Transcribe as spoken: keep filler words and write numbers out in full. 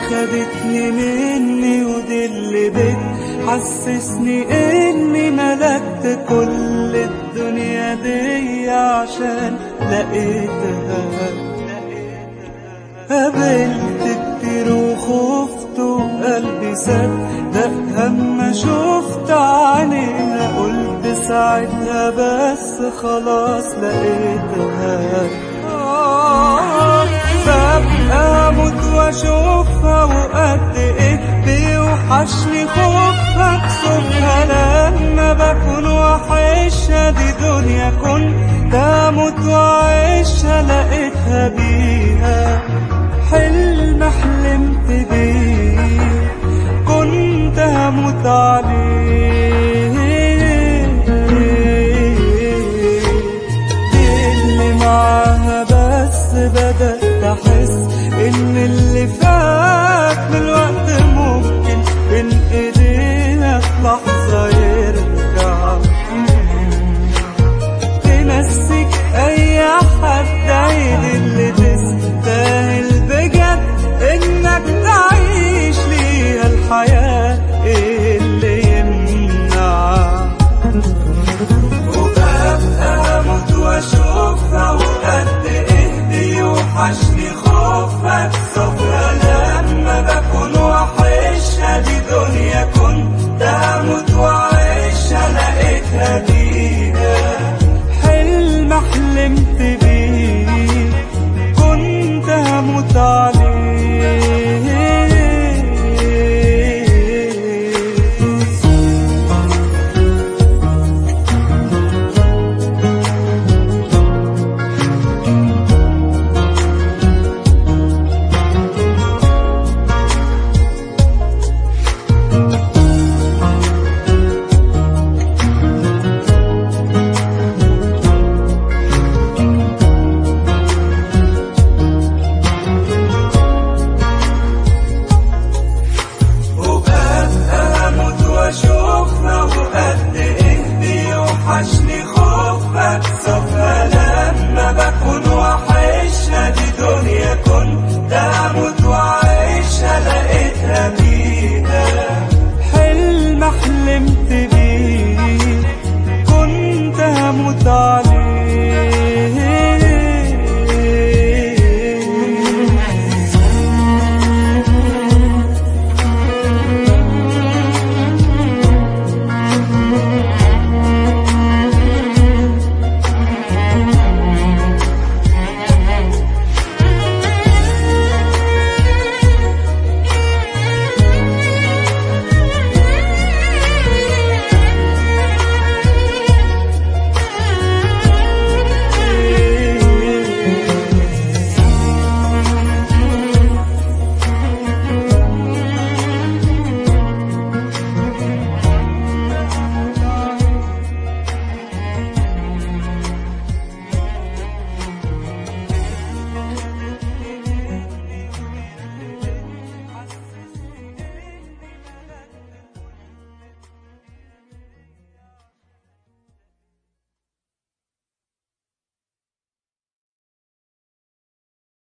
خدتني مني ودي اللي بتحسسني اني ملكت كل الدنيا دي عشان لقيتها. قابلت كتير وخفت وقلبي صدق اما شفت عينيها، قلت ساعتها بس خلاص لقيتها. ببقى اموت واشوفها وقد ايه بيوحشني خوفها كسوفها، لما بكون وحشها دي دنيا كنت اموت واعيشها لقيتها بيها. حلم حلمت بيه كنت هموت عليه.